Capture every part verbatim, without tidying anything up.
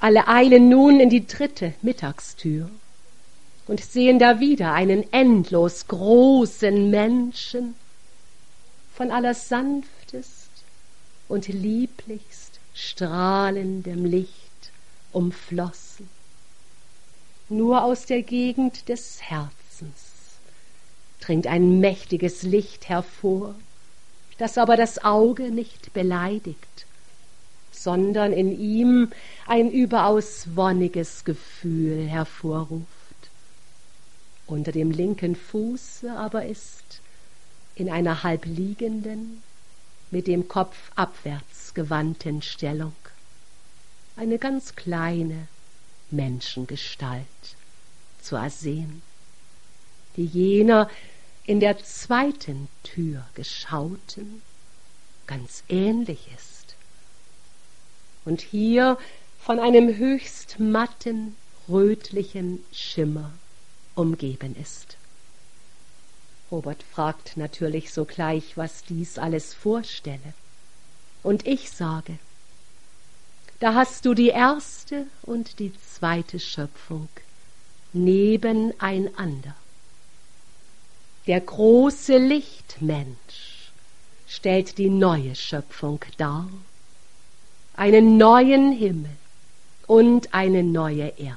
Alle eilen nun in die dritte Mittagstür und sehen da wieder einen endlos großen Menschen, von aller sanftest und lieblichst strahlendem Licht umflossen. Nur aus der Gegend des Herzens dringt ein mächtiges Licht hervor, das aber das Auge nicht beleidigt, sondern in ihm ein überaus wonniges Gefühl hervorruft. Unter dem linken Fuße aber ist in einer halb liegenden, mit dem Kopf abwärts gewandten Stellung eine ganz kleine Menschengestalt zu ersehen, die jener in der zweiten Tür geschauten ganz ähnlich ist und hier von einem höchst matten, rötlichen Schimmer umgeben ist. Robert fragt natürlich sogleich, was dies alles vorstelle. Und ich sage, da hast du die erste und die zweite Schöpfung nebeneinander. Der große Lichtmensch stellt die neue Schöpfung dar, einen neuen Himmel und eine neue Erde.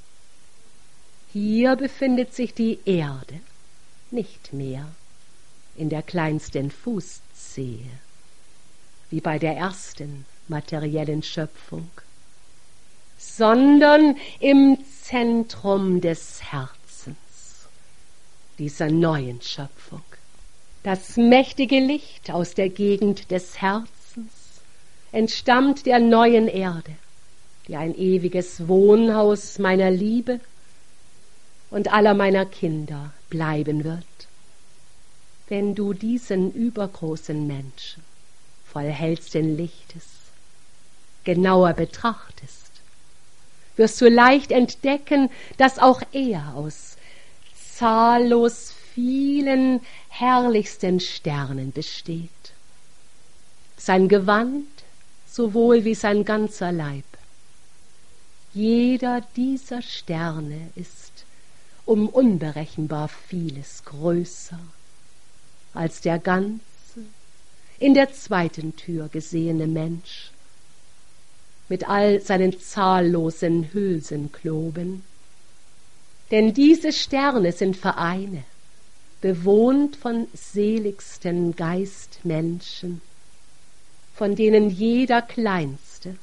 Hier befindet sich die Erde nicht mehr in der kleinsten Fußzehe, wie bei der ersten materiellen Schöpfung, sondern im Zentrum des Herzens dieser neuen Schöpfung. Das mächtige Licht aus der Gegend des Herzens entstammt der neuen Erde, die ein ewiges Wohnhaus meiner Liebe und aller meiner Kinder bleiben wird. Wenn du diesen übergroßen Menschen voll hellsten Lichtes genauer betrachtest, wirst du leicht entdecken, dass auch er aus zahllos vielen herrlichsten Sternen besteht. Sein Gewand sowohl wie sein ganzer Leib. Jeder dieser Sterne ist um unberechenbar vieles größer als der ganze in der zweiten Tür gesehene Mensch mit all seinen zahllosen Hülsenkloben. Denn diese Sterne sind Vereine, bewohnt von seligsten Geistmenschen, von denen jeder kleinste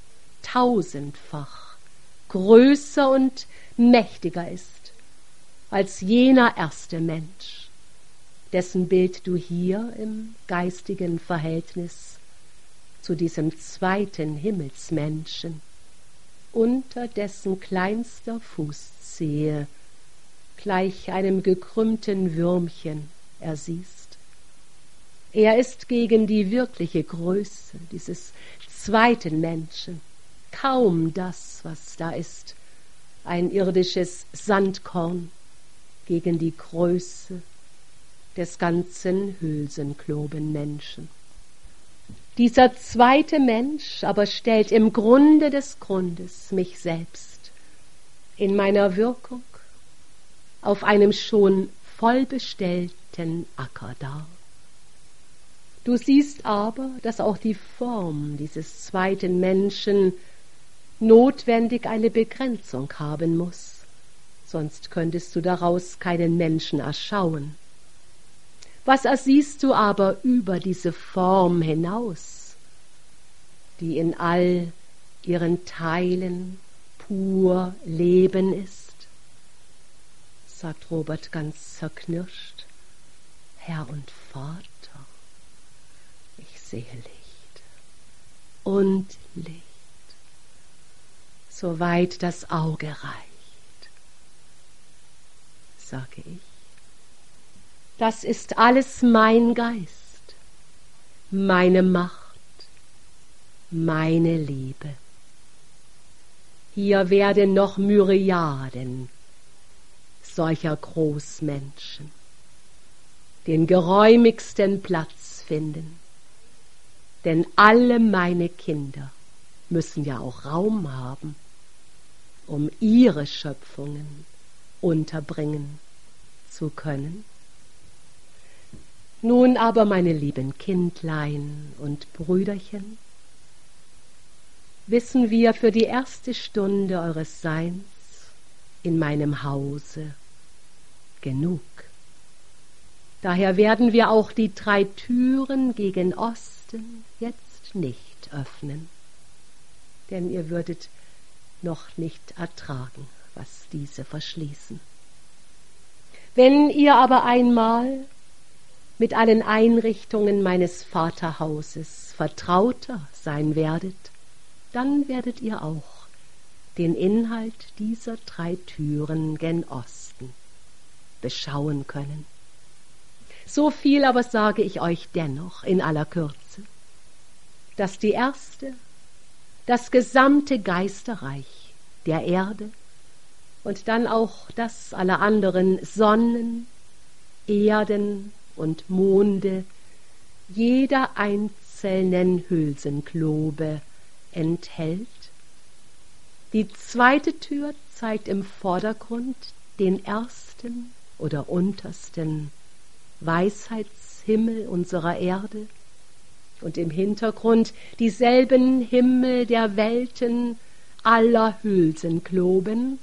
tausendfach größer und mächtiger ist als jener erste Mensch, dessen Bild du hier im geistigen Verhältnis zu diesem zweiten Himmelsmenschen unter dessen kleinster Fußzehe gleich einem gekrümmten Würmchen ersiehst. Er ist gegen die wirkliche Größe dieses zweiten Menschen kaum das, was da ist, ein irdisches Sandkorn gegen die Größe des ganzen Hülsenklobenmenschen. Dieser zweite Mensch aber stellt im Grunde des Grundes mich selbst in meiner Wirkung auf einem schon vollbestellten Acker dar. Du siehst aber, dass auch die Form dieses zweiten Menschen notwendig eine Begrenzung haben muss, sonst könntest du daraus keinen Menschen erschauen. Was ersiehst du aber über diese Form hinaus, die in all ihren Teilen pur Leben ist? Sagt Robert ganz zerknirscht. Herr und Vater, ich sehe Licht und Licht, soweit das Auge reicht, sage ich. Das ist alles mein Geist, meine Macht, meine Liebe. Hier werden noch Myriaden solcher Großmenschen den geräumigsten Platz finden, denn alle meine Kinder müssen ja auch Raum haben. um ihre Schöpfungen unterbringen zu können. Nun aber, meine lieben Kindlein und Brüderchen, wissen wir für die erste Stunde eures Seins in meinem Hause genug. Daher werden wir auch die drei Türen gegen Osten jetzt nicht öffnen, denn ihr würdet noch nicht ertragen, was diese verschließen. Wenn ihr aber einmal mit allen Einrichtungen meines Vaterhauses vertrauter sein werdet, dann werdet ihr auch den Inhalt dieser drei Türen gen Osten beschauen können. So viel aber sage ich euch dennoch in aller Kürze, dass die erste, das gesamte Geisterreich der Erde und dann auch das aller anderen Sonnen, Erden und Monde jeder einzelnen Hülsenklobe enthält. Die zweite Tür zeigt im Vordergrund den ersten oder untersten Weisheitshimmel unserer Erde und im Hintergrund dieselben Himmel der Welten aller Hülsenkloben.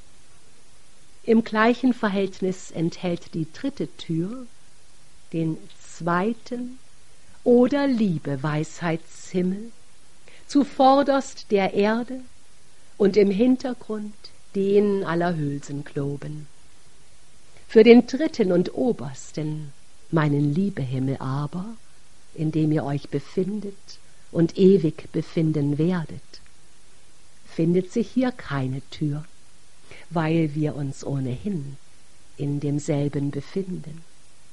Im gleichen Verhältnis enthält die dritte Tür den zweiten oder Liebe-Weisheitshimmel, zuvorderst der Erde und im Hintergrund den aller Hülsenkloben. Für den dritten und obersten, meinen Liebehimmel aber, in dem ihr euch befindet und ewig befinden werdet, findet sich hier keine Tür, weil wir uns ohnehin in demselben befinden.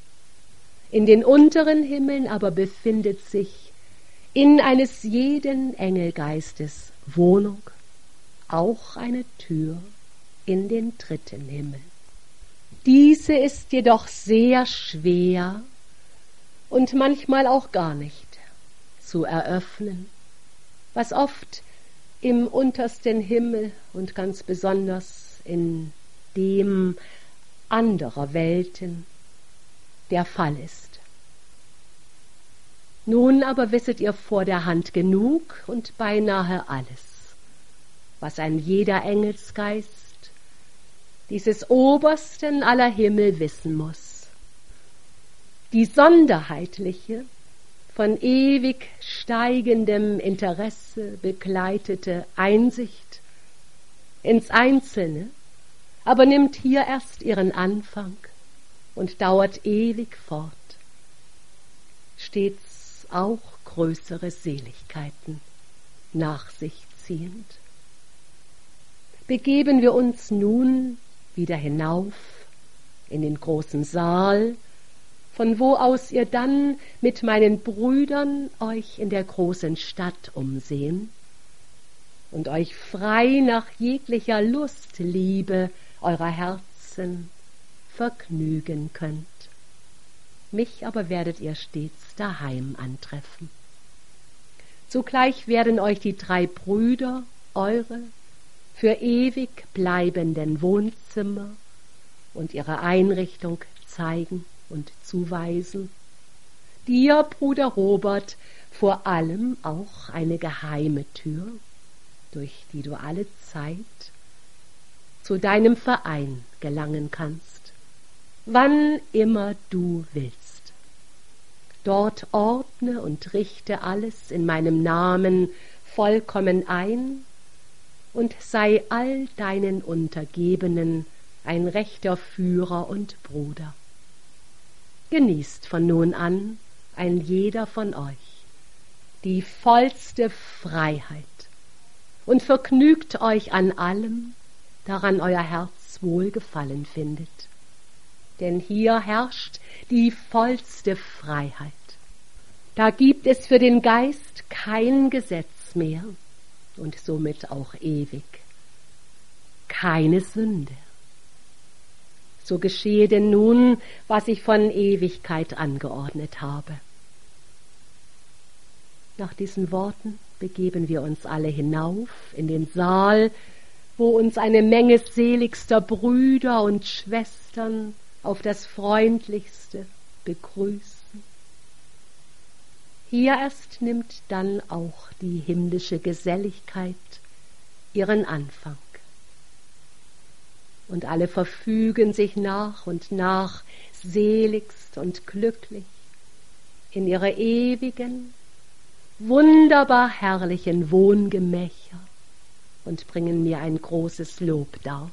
In den unteren Himmeln aber befindet sich in eines jeden Engelgeistes Wohnung auch eine Tür in den dritten Himmel. Diese ist jedoch sehr schwer und manchmal auch gar nicht zu eröffnen, was oft im untersten Himmel und ganz besonders in dem anderer Welten der Fall ist. Nun aber wisset ihr vor der Hand genug und beinahe alles, was ein jeder Engelsgeist dieses obersten aller Himmel wissen muss. Die sonderheitliche, von ewig steigendem Interesse begleitete Einsicht ins Einzelne, aber nimmt hier erst ihren Anfang und dauert ewig fort, stets auch größere Seligkeiten nach sich ziehend. Begeben wir uns nun wieder hinauf in den großen Saal, von wo aus ihr dann mit meinen Brüdern euch in der großen Stadt umsehen und euch frei nach jeglicher Lustliebe eurer Herzen vergnügen könnt. Mich aber werdet ihr stets daheim antreffen. Zugleich werden euch die drei Brüder eure für ewig bleibenden Wohnzimmer und ihre Einrichtung zeigen und zuweisen. Dir, Bruder Robert, vor allem auch eine geheime Tür, durch die du alle Zeit zu deinem Verein gelangen kannst, wann immer du willst. Dort ordne und richte alles in meinem Namen vollkommen ein und sei all deinen Untergebenen ein rechter Führer und Bruder. Genießt von nun an ein jeder von euch die vollste Freiheit und vergnügt euch an allem, daran euer Herz Wohlgefallen findet. Denn hier herrscht die vollste Freiheit. Da gibt es für den Geist kein Gesetz mehr und somit auch ewig keine Sünde. So geschehe denn nun, was ich von Ewigkeit angeordnet habe. Nach diesen Worten begeben wir uns alle hinauf in den Saal, wo uns eine Menge seligster Brüder und Schwestern auf das Freundlichste begrüßen. Hier erst nimmt dann auch die himmlische Geselligkeit ihren Anfang. Und alle verfügen sich nach und nach seligst und glücklich in ihre ewigen, wunderbar herrlichen Wohngemächer und bringen mir ein großes Lob dar.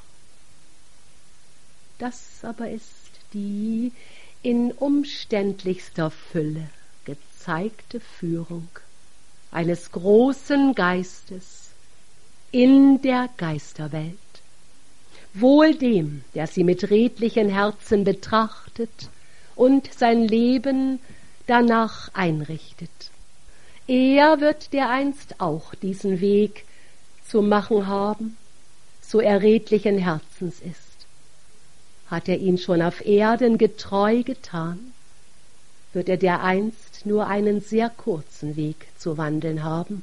Das aber ist die in umständlichster Fülle gezeigte Führung eines großen Geistes in der Geisterwelt. Wohl dem, der sie mit redlichen Herzen betrachtet und sein Leben danach einrichtet. Er wird dereinst auch diesen Weg zu machen haben, so er redlichen Herzens ist. Hat er ihn schon auf Erden getreu getan, wird er dereinst nur einen sehr kurzen Weg zu wandeln haben.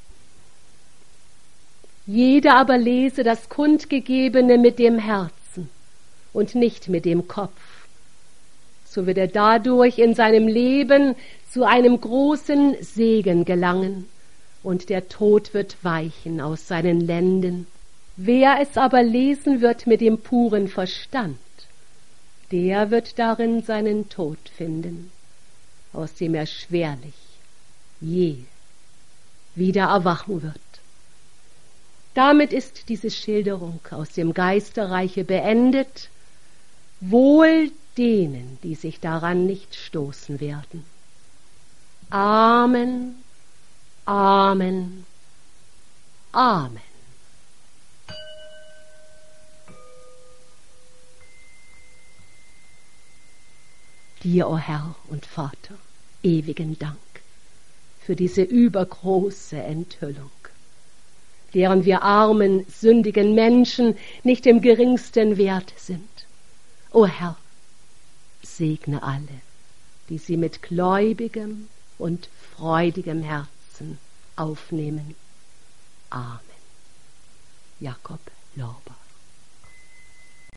Jeder aber lese das Kundgegebene mit dem Herzen und nicht mit dem Kopf. So wird er dadurch in seinem Leben zu einem großen Segen gelangen und der Tod wird weichen aus seinen Lenden. Wer es aber lesen wird mit dem puren Verstand, der wird darin seinen Tod finden, aus dem er schwerlich je wieder erwachen wird. Damit ist diese Schilderung aus dem Geisterreiche beendet, wohl denen, die sich daran nicht stoßen werden. Amen, Amen, Amen. Dir, o Herr und Vater, ewigen Dank für diese übergroße Enthüllung, deren wir armen, sündigen Menschen nicht im geringsten wert sind. O Herr, segne alle, die sie mit gläubigem und freudigem Herzen aufnehmen. Amen. Jakob Lorber.